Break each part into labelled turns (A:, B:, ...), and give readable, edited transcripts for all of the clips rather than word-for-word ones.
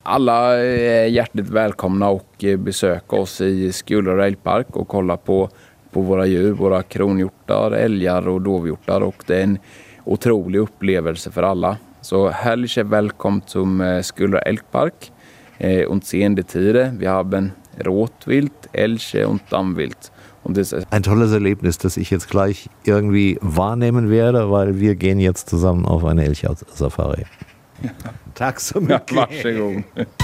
A: Alla är hjärtligt välkomna och besöka oss i Skullerud älgpark och kolla på våra djur, våra kronhjortar, älgar och dovhjortar, och det är en otrolig upplevelse för alla. Så herzlich willkommen zum Skullerud älgpark und sehen die Tiere. Wir haben Rotwild, Elche und Dammwild. Und das ist
B: ein tolles Erlebnis, das ich jetzt gleich irgendwie wahrnehmen werde, weil wir gehen jetzt zusammen auf eine Elchsafari. Tack så mycket.
A: Ja, varsågod.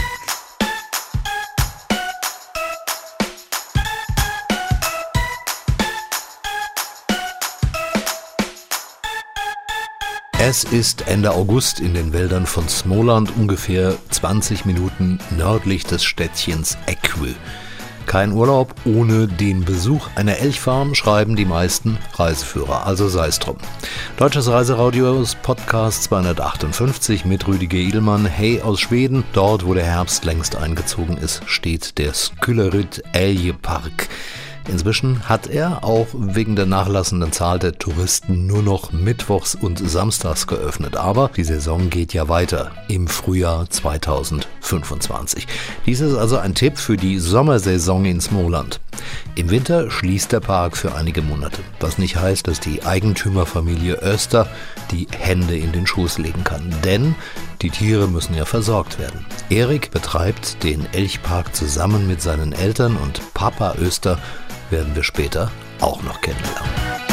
C: Es ist Ende August in den Wäldern von Småland, ungefähr 20 Minuten nördlich des Städtchens Ekwy. Kein Urlaub ohne den Besuch einer Elchfarm, schreiben die meisten Reiseführer, also sei es drum. Deutsches Reiseradios Podcast 258 mit Rüdiger Edelmann. Hey aus Schweden, dort wo der Herbst längst eingezogen ist, steht der Skullerud Älgpark. Inzwischen hat er auch wegen der nachlassenden Zahl der Touristen nur noch mittwochs und samstags geöffnet. Aber die Saison geht ja weiter im Frühjahr 2025. Dies ist also ein Tipp für die Sommersaison in Småland. Im Winter schließt der Park für einige Monate, was nicht heißt, dass die Eigentümerfamilie Öster die Hände in den Schoß legen kann, denn die Tiere müssen ja versorgt werden. Erik betreibt den Elchpark zusammen mit seinen Eltern und Papa Öster werden wir später auch noch kennenlernen.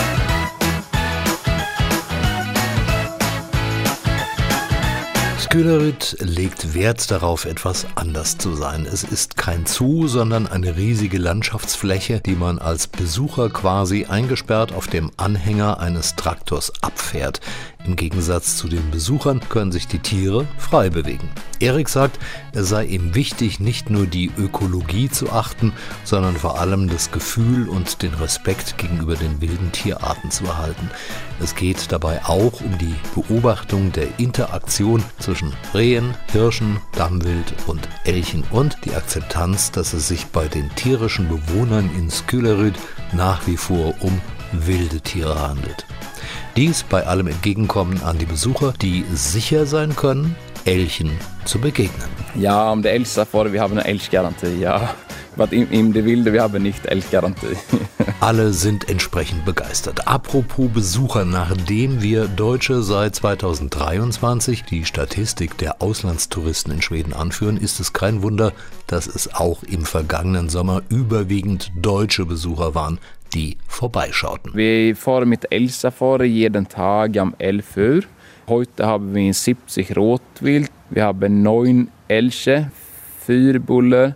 C: Skullerud legt Wert darauf, etwas anders zu sein. Es ist kein Zoo, sondern eine riesige Landschaftsfläche, die man als Besucher quasi eingesperrt auf dem Anhänger eines Traktors abfährt. Im Gegensatz zu den Besuchern können sich die Tiere frei bewegen. Erik sagt, es sei ihm wichtig, nicht nur die Ökologie zu achten, sondern vor allem das Gefühl und den Respekt gegenüber den wilden Tierarten zu erhalten. Es geht dabei auch um die Beobachtung der Interaktion zwischen Rehen, Hirschen, Dammwild und Elchen und die Akzeptanz, dass es sich bei den tierischen Bewohnern in Skullerud nach wie vor um wilde Tiere handelt. Dies bei allem Entgegenkommen an die Besucher, die sicher sein können, Elchen zu begegnen.
A: Ja, om det är älgsafari, vi har en älggaranti, ja. Aber im de Wilde, wir haben nicht Elchgarantie.
C: Alle sind entsprechend begeistert. Apropos Besucher, nachdem wir Deutsche seit 2023 die Statistik der Auslandstouristen in Schweden anführen, ist es kein Wunder, dass es auch im vergangenen Sommer überwiegend deutsche Besucher waren, die vorbeischauten.
A: Wir fahren mit Älgsafari jeden Tag um 11 Uhr. Heute haben wir 70 Rotwild, wir haben 9 Elche, 4 Buller,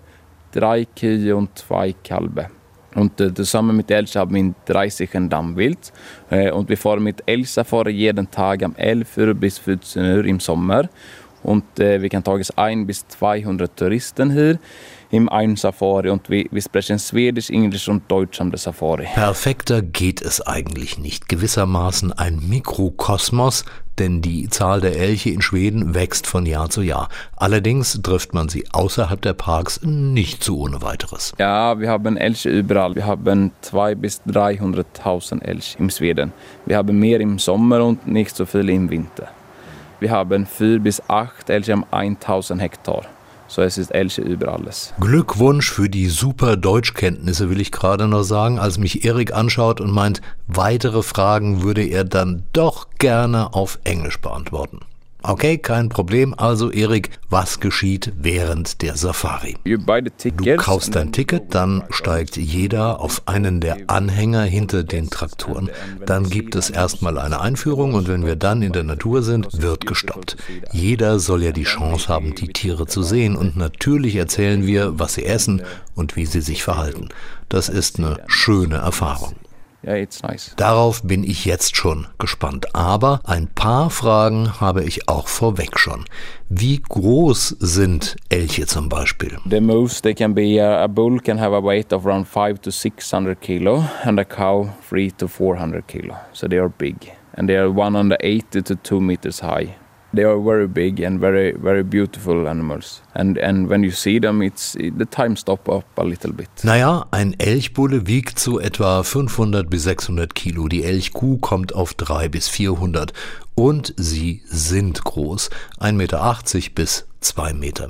A: 3 Kühe und 2 Kalbe. Und zusammen mit Elche haben wir 30 Dammwild. Und wir fahren mit Älgsafari jeden Tag um 11 Uhr bis 14 Uhr im Sommer. Und wir kan ta 1 bis 200 Touristen hier im einen Safari und wir sprechen Swedish, Englisch und Deutsch am der Safari.
C: Perfekter geht es eigentlich nicht. Gewissermaßen ein Mikrokosmos, denn die Zahl der Elche in Schweden wächst von Jahr zu Jahr. Allerdings trifft man sie außerhalb der Parks nicht so ohne weiteres.
A: Ja, wir haben Elche überall. Wir haben 200.000 bis 300.000 Elche in Schweden. Wir haben mehr im Sommer und nicht so viel im Winter. Wir haben 4 bis 8 Elche am 1000 Hektar. So es ist Elche über alles.
C: Glückwunsch für die super Deutschkenntnisse, will ich gerade noch sagen, als mich Erik anschaut und meint, weitere Fragen würde er dann doch gerne auf Englisch beantworten. Okay, kein Problem. Also Erik, was geschieht während der Safari? Du kaufst dein Ticket, dann steigt jeder auf einen der Anhänger hinter den Traktoren. Dann gibt es erstmal eine Einführung und wenn wir dann in der Natur sind, wird gestoppt. Jeder soll ja die Chance haben, die Tiere zu sehen und natürlich erzählen wir, was sie essen und wie sie sich verhalten. Das ist eine schöne Erfahrung.
A: Ja, it's nice.
C: Darauf bin ich jetzt schon gespannt. Aber ein paar Fragen habe ich auch vorweg schon. Wie groß sind Elche zum Beispiel?
A: The most they can be, a bull can have a weight of around 500 to 600 kilo and a cow 300 to 400 kilo. So they are big and they are 180 to 2 meters high. They are very big and very, very beautiful animals. And when you see them, the time stop up a little bit.
C: Naja, ein Elchbulle wiegt so etwa 500 bis 600 Kilo. Die Elchkuh kommt auf 300 bis 400. Und sie sind groß. 1,80 Meter bis 2 Meter.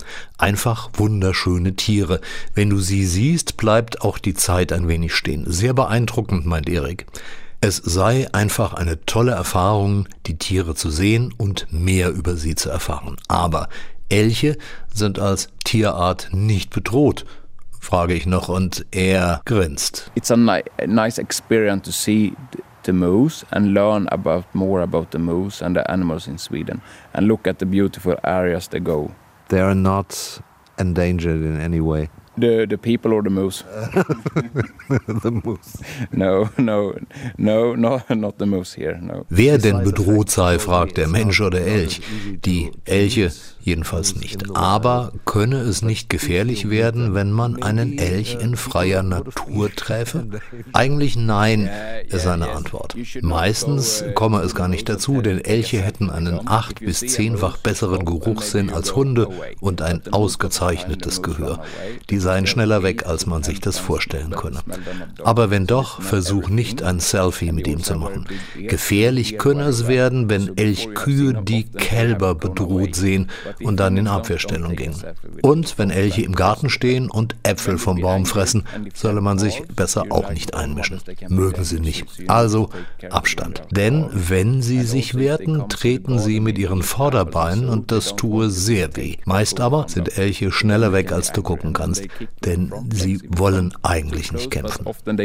C: Einfach wunderschöne Tiere. Wenn du sie siehst, bleibt auch die Zeit ein wenig stehen. Sehr beeindruckend, meint Erik. Es sei einfach eine tolle Erfahrung, die Tiere zu sehen und mehr über sie zu erfahren. Aber Elche sind als Tierart nicht bedroht, frage ich noch, und er grinst.
A: It's a nice experience to see the moose and learn more about the moose and the animals in Sweden and look at the beautiful areas they go.
B: They are not endangered in any way.
A: The people or the moose?
B: The moose.
A: No, not the moose here, no.
C: Wer denn bedroht sei, fragt der Mensch oder Elch. Die Elche jedenfalls nicht. Aber könne es nicht gefährlich werden, wenn man einen Elch in freier Natur träfe? Eigentlich nein, ist seine Antwort. Meistens komme es gar nicht dazu, denn Elche hätten einen 8- bis 10-fach besseren Geruchssinn als Hunde und ein ausgezeichnetes Gehör. Die seien schneller weg, als man sich das vorstellen könne. Aber wenn doch, versuch nicht ein Selfie mit ihm zu machen. Gefährlich könne es werden, wenn Elchkühe die Kälber bedroht sehen und dann in Abwehrstellung gingen. Und wenn Elche im Garten stehen und Äpfel vom Baum fressen, solle man sich besser auch nicht einmischen. Mögen sie nicht. Also Abstand. Denn wenn sie sich wehrten, treten sie mit ihren Vorderbeinen und das tue sehr weh. Meist aber sind Elche schneller weg, als du gucken kannst, denn sie wollen eigentlich nicht kämpfen.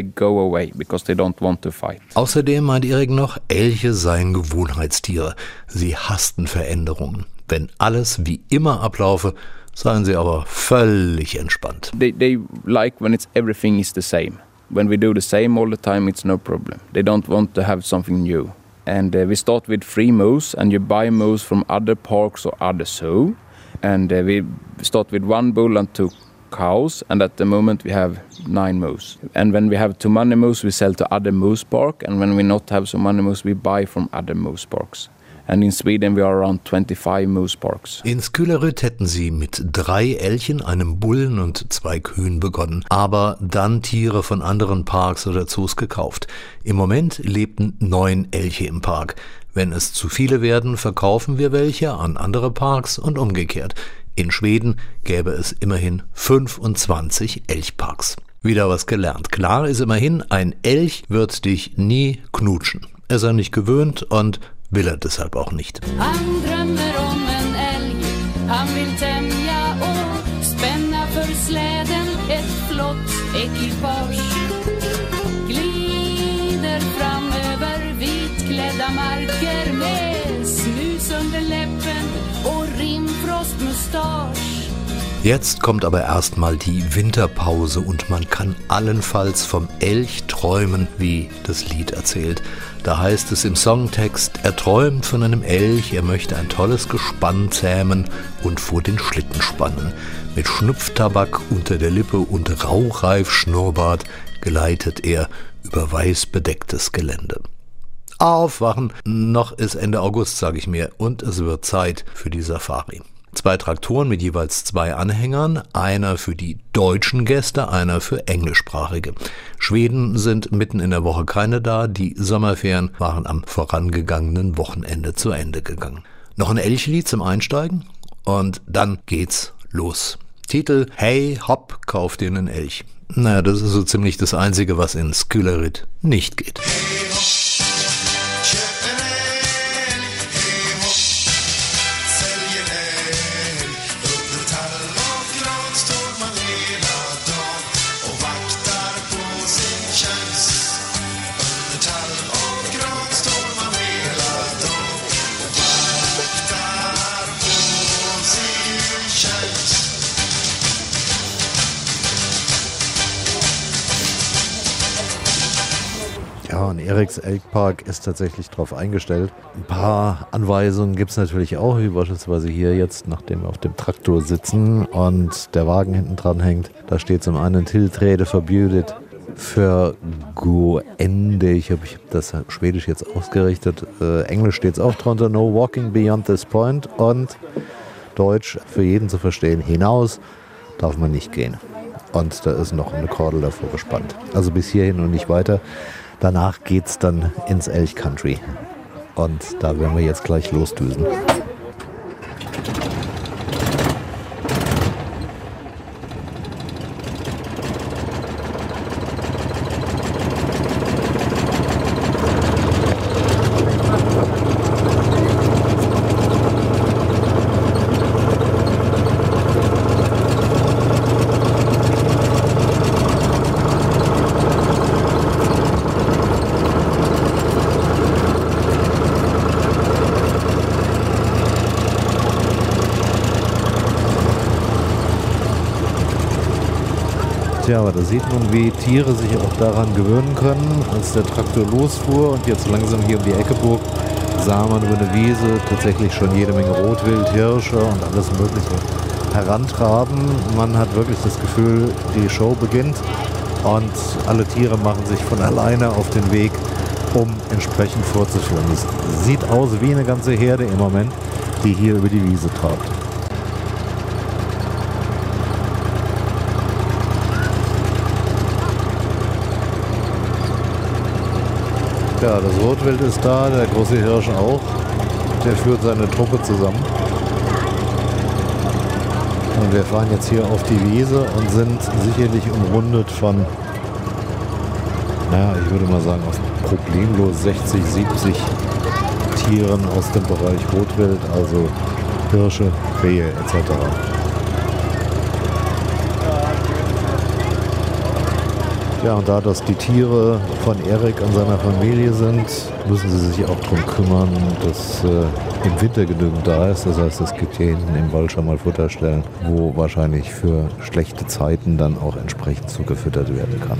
C: Außerdem meint Erik noch, Elche seien Gewohnheitstiere. Sie hassten Veränderungen. Wenn alles wie immer ablaufe, seien sie aber völlig entspannt.
A: They like when everything is the same. When we do the same all the time, it's no problem. They don't want to have something new. And we start with 3 moose, and you buy moose from other parks or other zoo. And we start with 1 bull and 2 cows, and at the moment we have 9 moose. And when we have too many moose, we sell to other moose park, and when we not have so many moose, we buy from other moose parks. And in Sweden we are around 25 moose parks.
C: In Skülerud hätten sie mit 3 Elchen, einem Bullen und 2 Kühen begonnen, aber dann Tiere von anderen Parks oder Zoos gekauft. Im Moment lebten 9 Elche im Park. Wenn es zu viele werden, verkaufen wir welche an andere Parks und umgekehrt. In Schweden gäbe es immerhin 25 Elchparks. Wieder was gelernt. Klar ist immerhin, ein Elch wird dich nie knutschen. Er sei nicht gewöhnt und will er deshalb auch nicht.
D: Han drömmer om en älg, han vill tämja och spänna för släden ett flott ekipage. Glider fram över vitklädda marker med snus under läppen och rimfrostmustasch.
C: Jetzt kommt aber erstmal die Winterpause und man kann allenfalls vom Elch träumen, wie das Lied erzählt. Da heißt es im Songtext, er träumt von einem Elch, er möchte ein tolles Gespann zähmen und vor den Schlitten spannen. Mit Schnupftabak unter der Lippe und rauchreif Schnurrbart geleitet er über weiß bedecktes Gelände. Aufwachen, noch ist Ende August, sage ich mir, und es wird Zeit für die Safari. 2 Traktoren mit jeweils 2 Anhängern, einer für die deutschen Gäste, einer für englischsprachige. Schweden sind mitten in der Woche keine da, die Sommerferien waren am vorangegangenen Wochenende zu Ende gegangen. Noch ein Elchlied zum Einsteigen und dann geht's los. Titel: Hey Hopp, kauf dir einen Elch. Naja, das ist so ziemlich das Einzige, was in Skülerud nicht geht.
B: Ja, und Eriks Elchpark ist tatsächlich darauf eingestellt. Ein paar Anweisungen gibt es natürlich auch, wie beispielsweise hier jetzt, nachdem wir auf dem Traktor sitzen und der Wagen hinten dran hängt. Da steht zum einen Tillträde verbjudet für Gående. Ich hab das Schwedisch jetzt ausgerichtet. Englisch steht es auch drunter, no walking beyond this point. Und Deutsch für jeden zu verstehen, hinaus darf man nicht gehen. Und da ist noch eine Kordel davor gespannt. Also bis hierhin und nicht weiter. Danach geht's dann ins Elch Country. Und da werden wir jetzt gleich losdüsen. Tja, aber da sieht man, wie Tiere sich auch daran gewöhnen können. Als der Traktor losfuhr und jetzt langsam hier um die Ecke bog, sah man über eine Wiese tatsächlich schon jede Menge Rotwild, Hirsche und alles Mögliche herantraben. Man hat wirklich das Gefühl, die Show beginnt und alle Tiere machen sich von alleine auf den Weg, um entsprechend vorzuführen. Es sieht aus wie eine ganze Herde im Moment, die hier über die Wiese trabt. Ja, das Rotwild ist da, der große Hirsch auch. Der führt seine Truppe zusammen. Und wir fahren jetzt hier auf die Wiese und sind sicherlich umrundet von, naja, ich würde mal sagen, auf problemlos 60, 70 Tieren aus dem Bereich Rotwild, also Hirsche, Rehe etc. Ja, und da das die Tiere von Erik und seiner Familie sind, müssen sie sich auch darum kümmern, dass im Winter genügend da ist. Das heißt, es gibt hier hinten im Wald schon mal Futterstellen, wo wahrscheinlich für schlechte Zeiten dann auch entsprechend zugefüttert werden kann.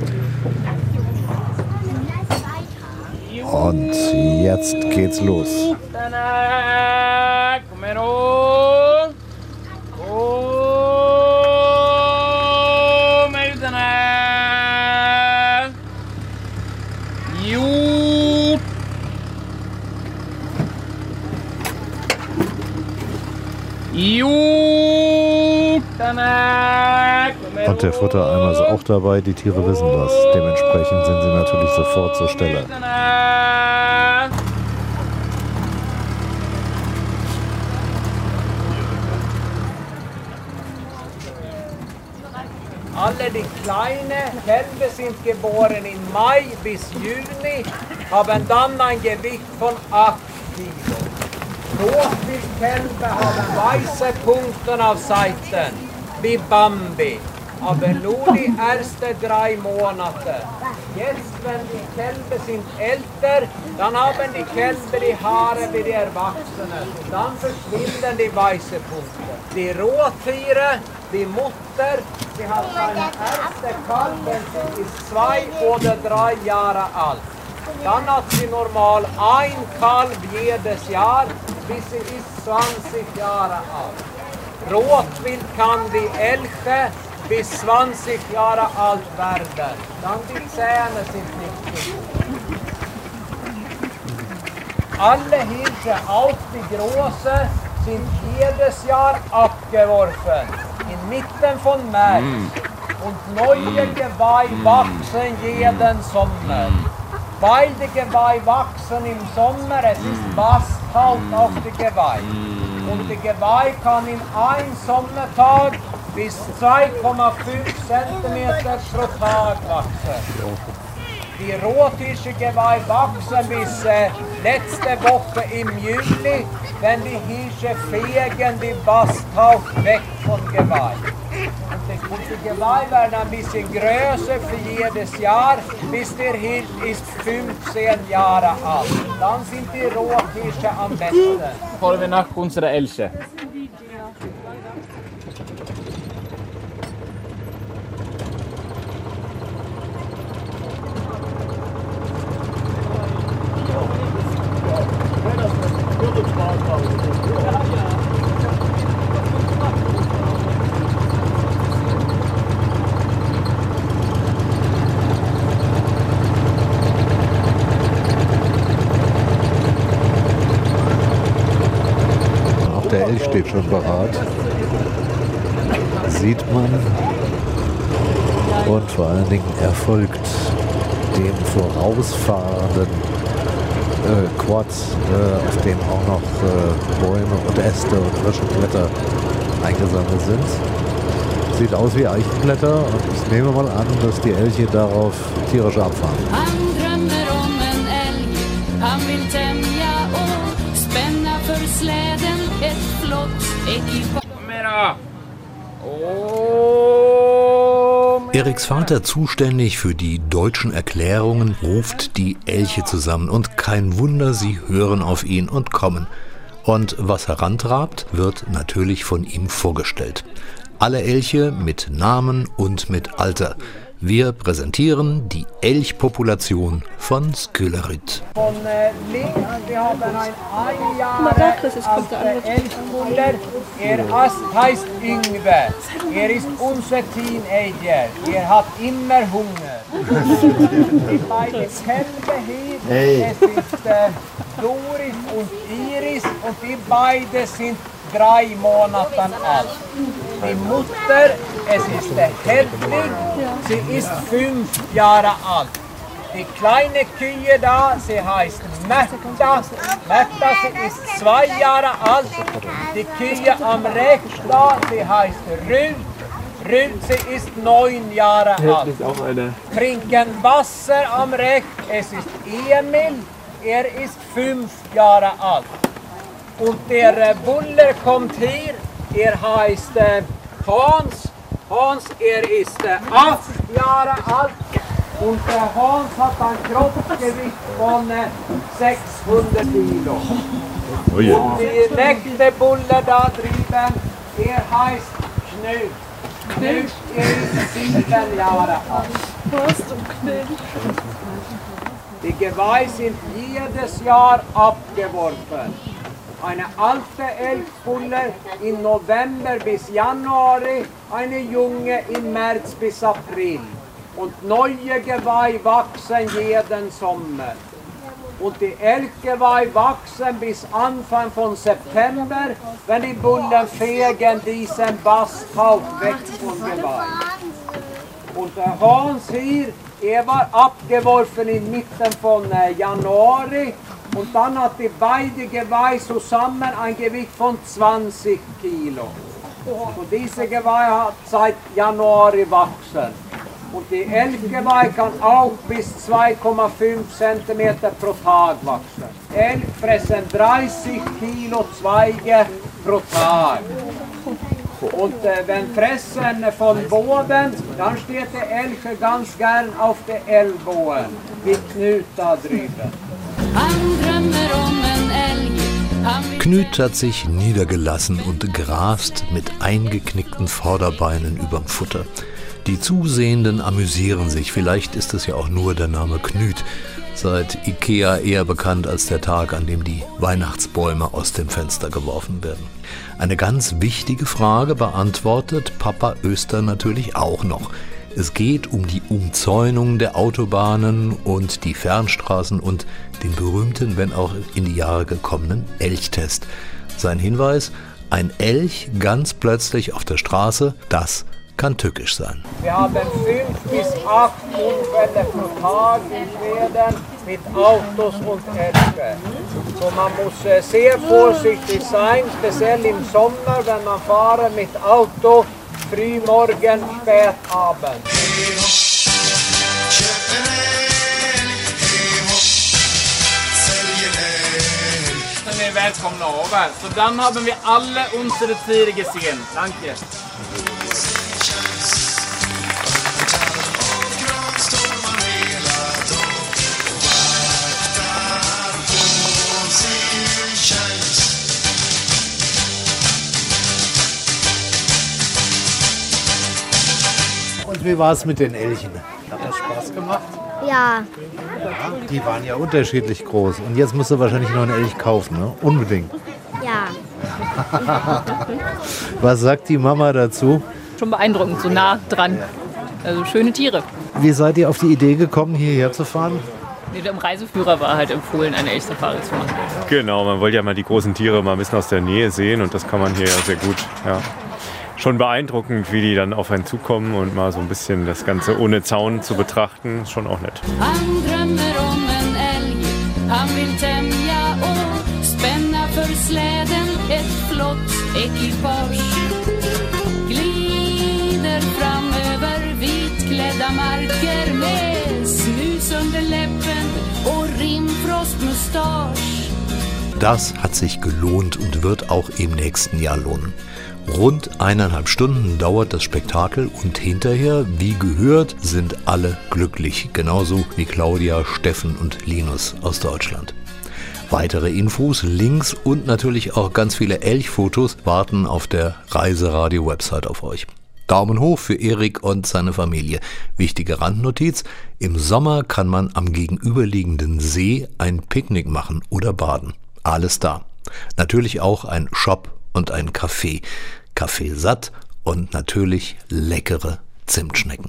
B: Und jetzt geht's los. Und der Futtereimer ist auch dabei, die Tiere wissen das. Dementsprechend sind sie natürlich sofort zur Stelle.
E: Alle die kleinen Kälber sind geboren im Mai bis Juni, haben dann ein Gewicht von 8 Kilo. Rotwildkälber haben weiße Punkte auf Seiten, wie Bambi, aber nur die ersten 3 Monate. Jetzt, wenn die Kälber sind älter, dann haben die Kälber die Haare wie die Erwachsenen. Dann verschwinden die weißen Punkte. Die Rohtiere, die Mutter, sie hat seine erste Kalb, wenn sie ist 2 oder 3 Jahre alt. Dann hat sie normal ein Kalb jedes Jahr, bis sie ist 20 Jahre alt. Rotwild kann die Elche bis 20 Jahre alt werden. Dann die Zähne sind nicht gut. Alle Hirsche, auch die großen, sind jedes Jahr abgeworfen. Inmitten von März. Und neue Geweih wachsen jeden Sommer. Weil die Geweih wachsen im Sommer, es ist Basthalt auf die Geweih. Und die Geweih kann in einem Sommertag bis 2,5 cm pro Tag wachsen. Die rothirschige Geweih wachsen bis letzte Woche im Juli, wenn die Hirsche fegen die Basthalt weg von Geweih. Und die Geweih werden ein bisschen größer für jedes Jahr, bis der Hirsch ist 15 Jahre alt. Dann sind die Rothirsche am besten.
A: Fahren wir nach unserer Elche.
B: Der Elch steht schon parat. Sieht man. Und vor allen Dingen erfolgt dem vorausfahrenden Quad, auf dem auch noch Bäume und Äste und frische Blätter eingesammelt sind. Sieht aus wie Eichenblätter und ich nehme mal an, dass die Elche darauf tierisch abfahren.
D: Han drömmer om en älg, han vill tämja och spänna för släden ett flott ekipage.
C: Eriks Vater, zuständig für die deutschen Erklärungen, ruft die Elche zusammen und kein Wunder, sie hören auf ihn und kommen. Und was herantrabt, wird natürlich von ihm vorgestellt. Alle Elche mit Namen und mit Alter. Wir präsentieren die Elchpopulation von Skillerud.
E: Von links, wir haben ein Jahre alter Elchbulle. Heißt Yngve. Ist unser Teenager. Hat immer Hunger. Die beiden Kälber hier, es ist Doris und Iris und die beiden sind 3 Monate alt. Die Mutter, es ist der Hedwig, sie ist 5 Jahre alt. Die kleine Kühe da, sie heißt Märta. Märta, sie ist 2 Jahre alt. Die Kühe am rechts da, sie heißt Rüd. Rüd, sie ist 9 Jahre alt. Trinken Wasser am rechts, es ist Emil, ist 5 Jahre alt. Und der Bulle kommt hier, heißt Hans. Hans, ist 8 Jahre alt und der Hans hat ein Kroppsgewicht von 600 Kilo. Oh yeah. Und die nächste Bulle da drüben, heißt Knut. Knut, ist 7 Jahre alt. Die Geweihe sind jedes Jahr abgeworfen. Eine alte Elchbulle im November bis Januar, eine junge im März bis April. Und neue Geweihe wachsen jeden Sommer. Und die Elchgeweihe wachsen bis Anfang von September, wenn die Bullen fegen diesen Basthauf weg vom Geweih. Und der Hans hier, war abgeworfen inmitten von Januar. Und dann hat die beiden Geweihe zusammen ein Gewicht von 20 Kilo. Und diese Geweihe hat seit Januar wachsen. Und die Elchgeweihe kann auch bis 2,5 cm pro Tag wachsen. Elch fressen 30 Kilo Zweige pro Tag. Und wenn fressen von Boden, dann steht der Elch ganz gern auf den Ellbogen, wie Knut da drüben.
C: Knut hat sich niedergelassen und grast mit eingeknickten Vorderbeinen überm Futter. Die Zusehenden amüsieren sich, vielleicht ist es ja auch nur der Name Knut, seit Ikea eher bekannt als der Tag, an dem die Weihnachtsbäume aus dem Fenster geworfen werden. Eine ganz wichtige Frage beantwortet Papa Öster natürlich auch noch. Es geht um die Umzäunung der Autobahnen und die Fernstraßen und den berühmten, wenn auch in die Jahre gekommenen Elchtest. Sein Hinweis, ein Elch ganz plötzlich auf der Straße, das kann tückisch sein.
E: Wir haben 5 bis 8 Unfälle pro Tag in Schweden mit Autos und Elche. So man muss sehr vorsichtig sein, speziell im Sommer, wenn man fahren mit Auto, frühmorgen, spät Abend.
A: Ni är välkomna över. Så dann haben wir alle unsere Tiere gesehen. Danke.
B: Und wie war es mit den Elchen? Hat das Spaß gemacht?
F: Ja.
B: Die waren ja unterschiedlich groß. Und jetzt musst du wahrscheinlich noch einen Elch kaufen, ne? Unbedingt.
F: Ja.
B: Was sagt die Mama dazu?
G: Schon beeindruckend, so nah dran. Also schöne Tiere.
B: Wie seid ihr auf die Idee gekommen, hierher zu fahren?
G: Dem Reiseführer war halt empfohlen, eine Elchsafari zu machen.
H: Genau, man wollte ja mal die großen Tiere mal ein bisschen aus der Nähe sehen und das kann man hier ja sehr gut. Ja. Schon beeindruckend, wie die dann auf einen zukommen und mal so ein bisschen das Ganze ohne Zaun zu betrachten, ist schon auch nett.
D: Han drömmer om en älg, han vill tämja och spänna för släden ett flott ekipage. Glider fram över vitklädda marker med snus under läppen och rimfrostmustasch.
C: Das hat sich gelohnt und wird auch im nächsten Jahr lohnen. Rund 1,5 Stunden dauert das Spektakel und hinterher, wie gehört, sind alle glücklich. Genauso wie Claudia, Steffen und Linus aus Deutschland. Weitere Infos, Links und natürlich auch ganz viele Elchfotos warten auf der Reiseradio-Website auf euch. Daumen hoch für Erik und seine Familie. Wichtige Randnotiz: Im Sommer kann man am gegenüberliegenden See ein Picknick machen oder baden. Alles da. Natürlich auch ein Shop und ein Café. Kaffee satt und natürlich leckere Zimtschnecken.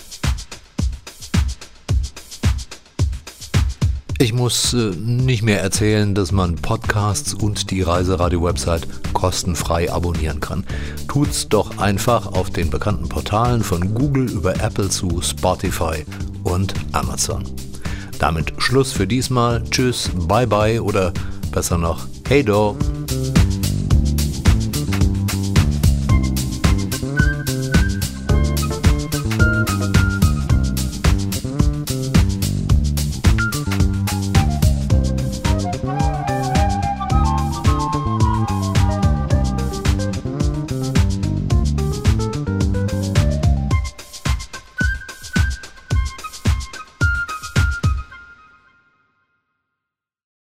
C: Ich muss nicht mehr erzählen, dass man Podcasts und die Reiseradio-Website kostenfrei abonnieren kann. Tut's doch einfach auf den bekannten Portalen von Google über Apple zu Spotify und Amazon. Damit Schluss für diesmal. Tschüss, bye bye oder besser noch, hey do.